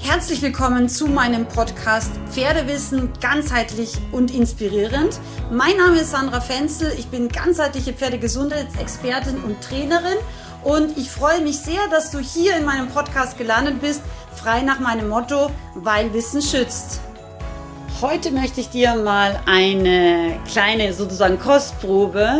Herzlich willkommen zu meinem Podcast Pferdewissen ganzheitlich und inspirierend. Mein Name ist Sandra Fenzel, ich bin ganzheitliche Pferdegesundheitsexpertin und Trainerin und ich freue mich sehr, dass du hier in meinem Podcast gelandet bist, frei nach meinem Motto, weil Wissen schützt. Heute möchte ich dir mal eine kleine sozusagen Kostprobe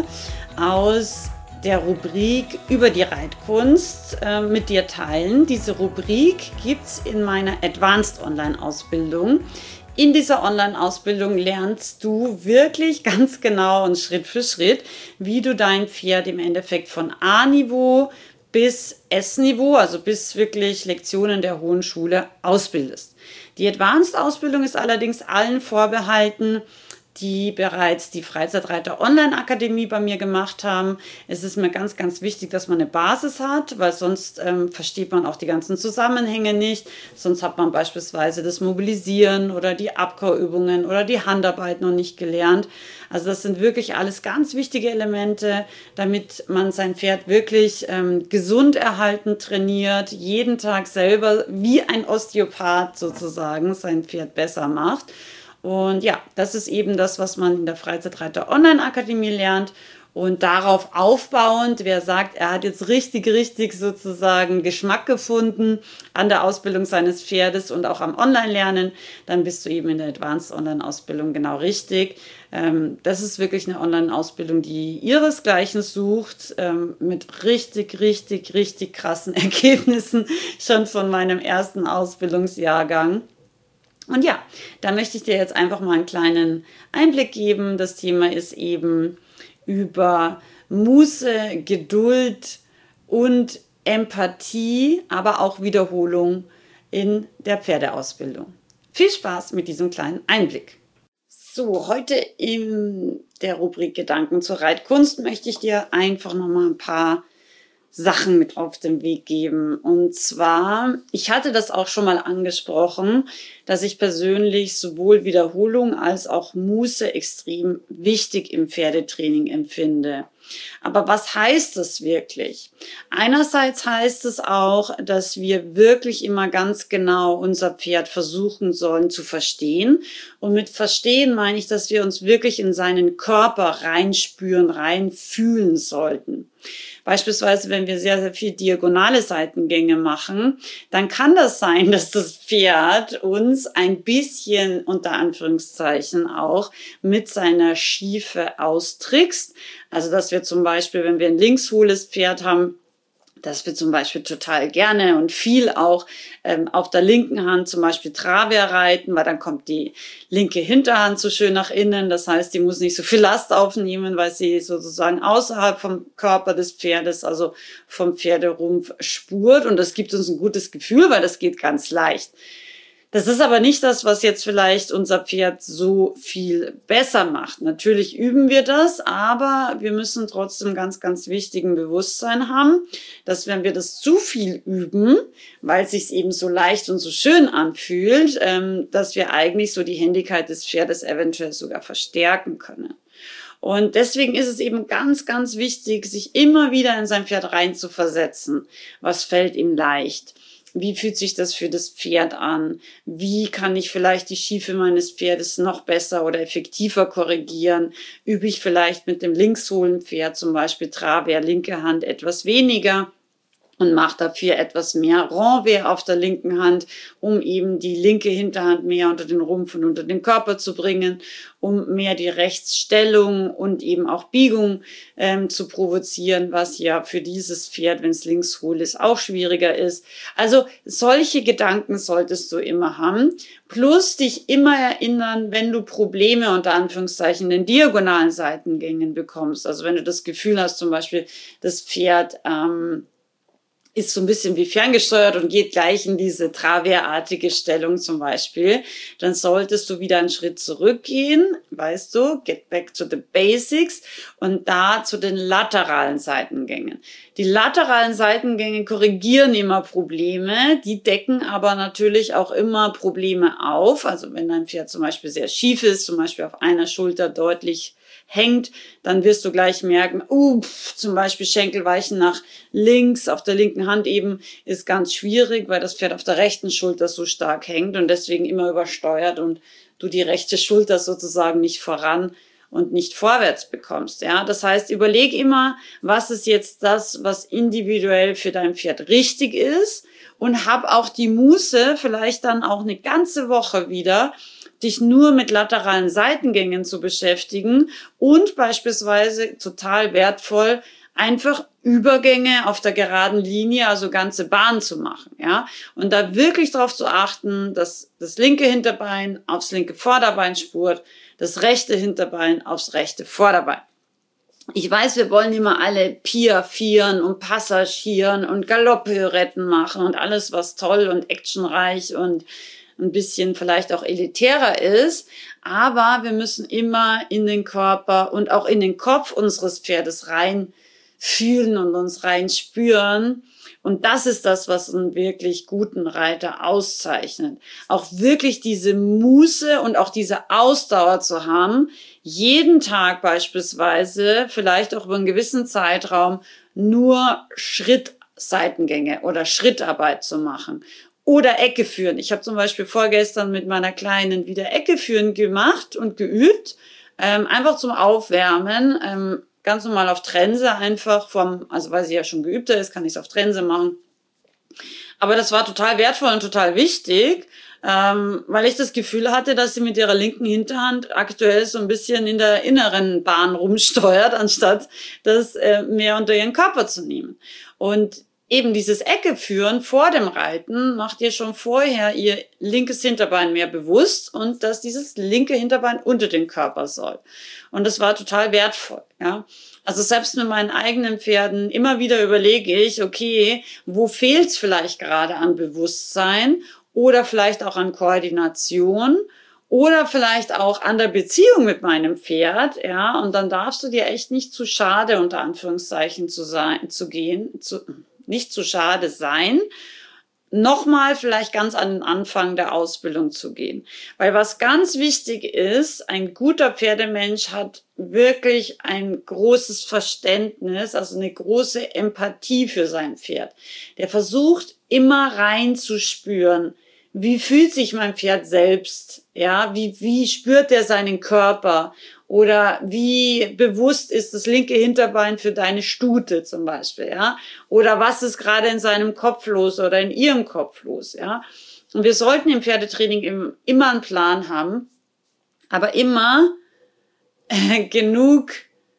aus der Rubrik über die Reitkunst mit dir teilen. Diese Rubrik gibt es in meiner Advanced Online-Ausbildung. In dieser Online-Ausbildung lernst du wirklich ganz genau und Schritt für Schritt, wie du dein Pferd im Endeffekt von A-Niveau bis S-Niveau, also bis wirklich Lektionen der Hohen Schule ausbildest. Die Advanced-Ausbildung ist allerdings allen vorbehalten, die bereits die Freizeitreiter Online-Akademie bei mir gemacht haben. Es ist mir ganz, ganz wichtig, dass man eine Basis hat, weil sonst versteht man auch die ganzen Zusammenhänge nicht. Sonst hat man beispielsweise das Mobilisieren oder die Abkauübungen oder die Handarbeit noch nicht gelernt. Also das sind wirklich alles ganz wichtige Elemente, damit man sein Pferd wirklich gesund erhalten trainiert, jeden Tag selber wie ein Osteopath sozusagen sein Pferd besser macht. Und ja, das ist eben das, was man in der Freizeitreiter Online-Akademie lernt. Und darauf aufbauend, wer sagt, er hat jetzt richtig sozusagen Geschmack gefunden an der Ausbildung seines Pferdes und auch am Online-Lernen, dann bist du eben in der Advanced Online-Ausbildung genau richtig. Das ist wirklich eine Online-Ausbildung, die ihresgleichen sucht, mit richtig krassen Ergebnissen schon von meinem ersten Ausbildungsjahrgang. Und ja, da möchte ich dir jetzt einfach mal einen kleinen Einblick geben. Das Thema ist eben über Muße, Geduld und Empathie, aber auch Wiederholung in der Pferdeausbildung. Viel Spaß mit diesem kleinen Einblick. So, heute in der Rubrik Gedanken zur Reitkunst möchte ich dir einfach nochmal ein paar Sachen mit auf den Weg geben. Und zwar, ich hatte das auch schon mal angesprochen, dass ich persönlich sowohl Wiederholung als auch Muße extrem wichtig im Pferdetraining empfinde. Aber was heißt das wirklich? Einerseits heißt es auch, dass wir wirklich immer ganz genau unser Pferd versuchen sollen zu verstehen. Und mit verstehen meine ich, dass wir uns wirklich in seinen Körper reinspüren, reinfühlen sollten. Beispielsweise, wenn wir sehr viel diagonale Seitengänge machen, dann kann das sein, dass das Pferd uns ein bisschen, unter Anführungszeichen auch, mit seiner Schiefe austrickst. Also, dass wir zum Beispiel, wenn wir ein linkshohles Pferd haben, dass wir zum Beispiel total gerne und viel auch auf der linken Hand zum Beispiel Travers reiten, weil dann kommt die linke Hinterhand so schön nach innen. Das heißt, die muss nicht so viel Last aufnehmen, weil sie sozusagen außerhalb vom Körper des Pferdes, also vom Pferderumpf spurt. Und das gibt uns ein gutes Gefühl, weil das geht ganz leicht. Das ist aber nicht das, was jetzt vielleicht unser Pferd so viel besser macht. Natürlich üben wir das, aber wir müssen trotzdem ganz wichtigen Bewusstsein haben, dass wenn wir das zu viel üben, weil es sich eben so leicht und so schön anfühlt, dass wir eigentlich so die Händigkeit des Pferdes eventuell sogar verstärken können. Und deswegen ist es eben ganz wichtig, sich immer wieder in sein Pferd reinzuversetzen. Was fällt ihm leicht? Wie fühlt sich das für das Pferd an? Wie kann ich vielleicht die Schiefe meines Pferdes noch besser oder effektiver korrigieren? Übe ich vielleicht mit dem linkshohlen Pferd zum Beispiel Travers, linke Hand etwas weniger und mache dafür etwas mehr Renvers auf der linken Hand, um eben die linke Hinterhand mehr unter den Rumpf und unter den Körper zu bringen, um mehr die Rechtsstellung und eben auch Biegung zu provozieren, was ja für dieses Pferd, wenn es linkshohl ist, auch schwieriger ist. Also solche Gedanken solltest du immer haben. Plus dich immer erinnern, wenn du Probleme unter Anführungszeichen in den diagonalen Seitengängen bekommst. Also wenn du das Gefühl hast, zum Beispiel das Pferd ist so ein bisschen wie ferngesteuert und geht gleich in diese Traversartige Stellung zum Beispiel, dann solltest du wieder einen Schritt zurückgehen, weißt du, get back to the basics und da zu den lateralen Seitengängen. Die lateralen Seitengänge korrigieren immer Probleme, die decken aber natürlich auch immer Probleme auf. Also wenn dein Pferd zum Beispiel sehr schief ist, zum Beispiel auf einer Schulter deutlich hängt, dann wirst du gleich merken, zum Beispiel Schenkelweichen nach links, auf der linken Hand eben, ist ganz schwierig, weil das Pferd auf der rechten Schulter so stark hängt und deswegen immer übersteuert und du die rechte Schulter sozusagen nicht voran und nicht vorwärts bekommst. Ja, das heißt, überleg immer, was ist jetzt das, was individuell für dein Pferd richtig ist und hab auch die Muße, vielleicht dann auch eine ganze Woche wieder, dich nur mit lateralen Seitengängen zu beschäftigen und beispielsweise total wertvoll, einfach Übergänge auf der geraden Linie, also ganze Bahn zu machen, ja. Und da wirklich darauf zu achten, dass das linke Hinterbein aufs linke Vorderbein spurt, das rechte Hinterbein aufs rechte Vorderbein. Ich weiß, wir wollen immer alle piafieren und passagieren und Galopppirouetten machen und alles, was toll und actionreich und ein bisschen vielleicht auch elitärer ist, aber wir müssen immer in den Körper und auch in den Kopf unseres Pferdes rein fühlen und uns rein spüren. Und das ist das, was einen wirklich guten Reiter auszeichnet. Auch wirklich diese Muße und auch diese Ausdauer zu haben, jeden Tag beispielsweise, vielleicht auch über einen gewissen Zeitraum, nur Schrittseitengänge oder Schrittarbeit zu machen. Oder Ecke führen. Ich habe zum Beispiel vorgestern mit meiner Kleinen wieder Ecke führen gemacht und geübt, einfach zum Aufwärmen, ganz normal auf Trense einfach also weil sie ja schon geübter ist, kann ich es auf Trense machen. Aber das war total wertvoll und total wichtig, weil ich das Gefühl hatte, dass sie mit ihrer linken Hinterhand aktuell so ein bisschen in der inneren Bahn rumsteuert, anstatt das mehr unter ihren Körper zu nehmen. Und eben dieses Ecke führen vor dem Reiten macht ihr schon vorher ihr linkes Hinterbein mehr bewusst und dass dieses linke Hinterbein unter den Körper soll. Und das war total wertvoll, ja. Also selbst mit meinen eigenen Pferden immer wieder überlege ich, okay, wo fehlt's vielleicht gerade an Bewusstsein oder vielleicht auch an Koordination oder vielleicht auch an der Beziehung mit meinem Pferd, ja. Und dann darfst du dir echt nicht zu schade, unter Anführungszeichen, nicht zu schade sein, nochmal vielleicht ganz an den Anfang der Ausbildung zu gehen. Weil was ganz wichtig ist, ein guter Pferdemensch hat wirklich ein großes Verständnis, also eine große Empathie für sein Pferd. Der versucht immer reinzuspüren, wie fühlt sich mein Pferd selbst, ja, wie spürt er seinen Körper oder wie bewusst ist das linke Hinterbein für deine Stute zum Beispiel, ja, oder was ist gerade in seinem Kopf los oder in ihrem Kopf los, ja. Und wir sollten im Pferdetraining immer einen Plan haben, aber immer genug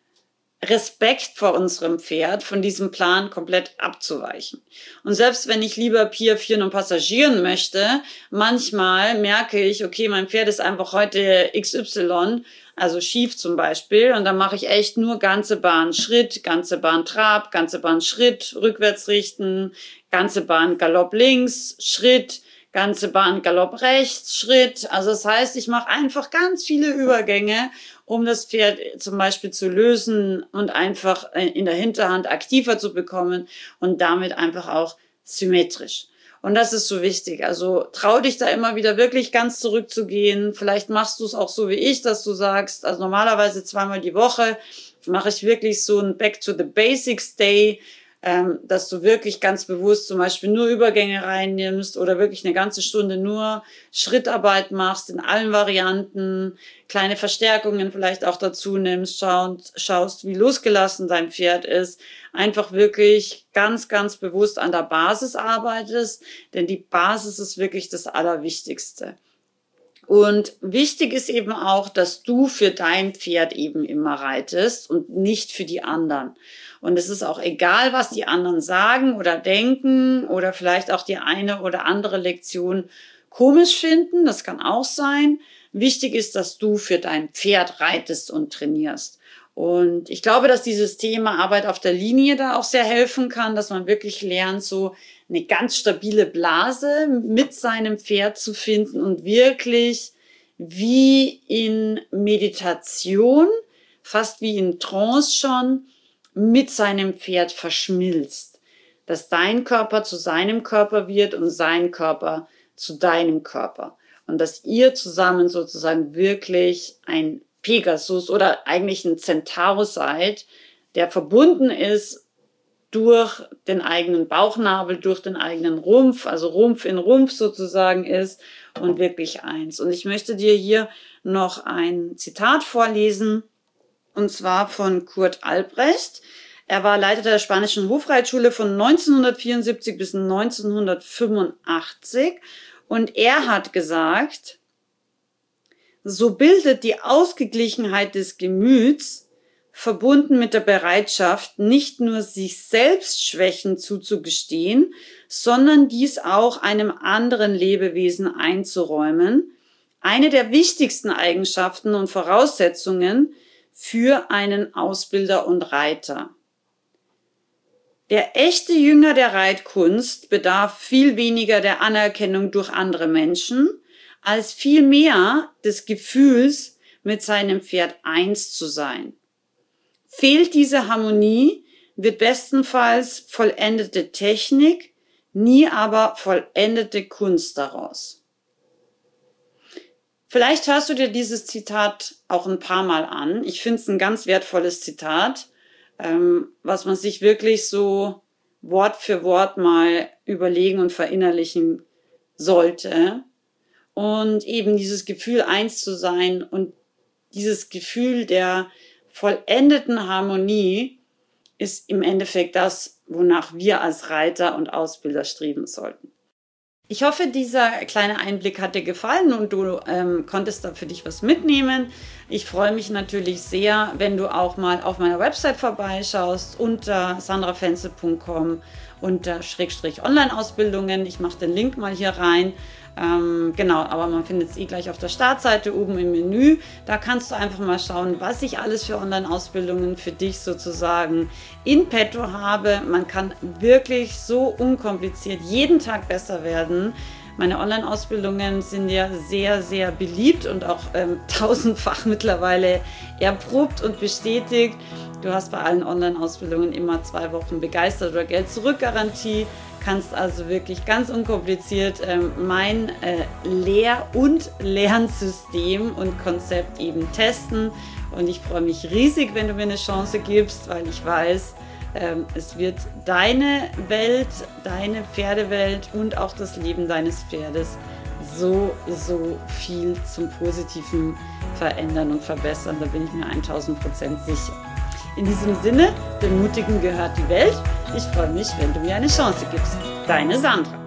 Respekt vor unserem Pferd, von diesem Plan komplett abzuweichen. Und selbst wenn ich lieber piafieren und passagieren möchte, manchmal merke ich, okay, mein Pferd ist einfach heute XY, also schief zum Beispiel, und dann mache ich echt nur ganze Bahn Schritt, ganze Bahn Trab, ganze Bahn Schritt, rückwärts richten, ganze Bahn Galopp links, Schritt, ganze Bahn Galopp rechts, Schritt. Also das heißt, ich mache einfach ganz viele Übergänge, um das Pferd zum Beispiel zu lösen und einfach in der Hinterhand aktiver zu bekommen und damit einfach auch symmetrisch. Und das ist so wichtig. Also trau dich da immer wieder wirklich ganz zurückzugehen. Vielleicht machst du es auch so wie ich, dass du sagst, also normalerweise 2-mal die Woche mache ich wirklich so ein Back to the Basics Day, dass du wirklich ganz bewusst zum Beispiel nur Übergänge reinnimmst oder wirklich eine ganze Stunde nur Schrittarbeit machst in allen Varianten, kleine Verstärkungen vielleicht auch dazu nimmst, schaust, wie losgelassen dein Pferd ist, einfach wirklich ganz, ganz bewusst an der Basis arbeitest, denn die Basis ist wirklich das Allerwichtigste. Und wichtig ist eben auch, dass du für dein Pferd eben immer reitest und nicht für die anderen. Und es ist auch egal, was die anderen sagen oder denken oder vielleicht auch die eine oder andere Lektion komisch finden. Das kann auch sein. Wichtig ist, dass du für dein Pferd reitest und trainierst. Und ich glaube, dass dieses Thema Arbeit auf der Linie da auch sehr helfen kann, dass man wirklich lernt, so eine ganz stabile Blase mit seinem Pferd zu finden und wirklich wie in Meditation, fast wie in Trance schon, mit seinem Pferd verschmilzt. Dass dein Körper zu seinem Körper wird und sein Körper zu deinem Körper. Und dass ihr zusammen sozusagen wirklich ein Pegasus oder eigentlich ein Centaurus seid, der verbunden ist durch den eigenen Bauchnabel, durch den eigenen Rumpf, also Rumpf in Rumpf sozusagen ist und wirklich eins. Und ich möchte dir hier noch ein Zitat vorlesen, und zwar von Kurt Albrecht. Er war Leiter der spanischen Hofreitschule von 1974 bis 1985 und er hat gesagt: So bildet die Ausgeglichenheit des Gemüts, verbunden mit der Bereitschaft, nicht nur sich selbst Schwächen zuzugestehen, sondern dies auch einem anderen Lebewesen einzuräumen, eine der wichtigsten Eigenschaften und Voraussetzungen für einen Ausbilder und Reiter. Der echte Jünger der Reitkunst bedarf viel weniger der Anerkennung durch andere Menschen, als vielmehr des Gefühls, mit seinem Pferd eins zu sein. Fehlt diese Harmonie, wird bestenfalls vollendete Technik, nie aber vollendete Kunst daraus. Vielleicht hörst du dir dieses Zitat auch ein paar Mal an. Ich finde es ein ganz wertvolles Zitat, was man sich wirklich so Wort für Wort mal überlegen und verinnerlichen sollte. Und eben dieses Gefühl, eins zu sein und dieses Gefühl der vollendeten Harmonie ist im Endeffekt das, wonach wir als Reiter und Ausbilder streben sollten. Ich hoffe, dieser kleine Einblick hat dir gefallen und du konntest da für dich was mitnehmen. Ich freue mich natürlich sehr, wenn du auch mal auf meiner Website vorbeischaust unter sandrafenzel.com unter /Online-Ausbildungen. Ich mache den Link mal hier rein. Genau, aber man findet es gleich auf der Startseite oben im Menü. Da kannst du einfach mal schauen, was ich alles für Online-Ausbildungen für dich sozusagen in petto habe. Man kann wirklich so unkompliziert jeden Tag besser werden. Meine Online-Ausbildungen sind ja sehr, sehr beliebt und auch tausendfach mittlerweile erprobt und bestätigt. Du hast bei allen Online-Ausbildungen immer 2 Wochen Begeistert- oder Geld-zurück-Garantie. Kannst also wirklich ganz unkompliziert mein Lehr- und Lernsystem und Konzept eben testen. Und ich freue mich riesig, wenn du mir eine Chance gibst, weil ich weiß, es wird deine Welt, deine Pferdewelt und auch das Leben deines Pferdes so viel zum Positiven verändern und verbessern. Da bin ich mir 1000% sicher. In diesem Sinne, dem Mutigen gehört die Welt. Ich freue mich, wenn du mir eine Chance gibst. Deine Sandra.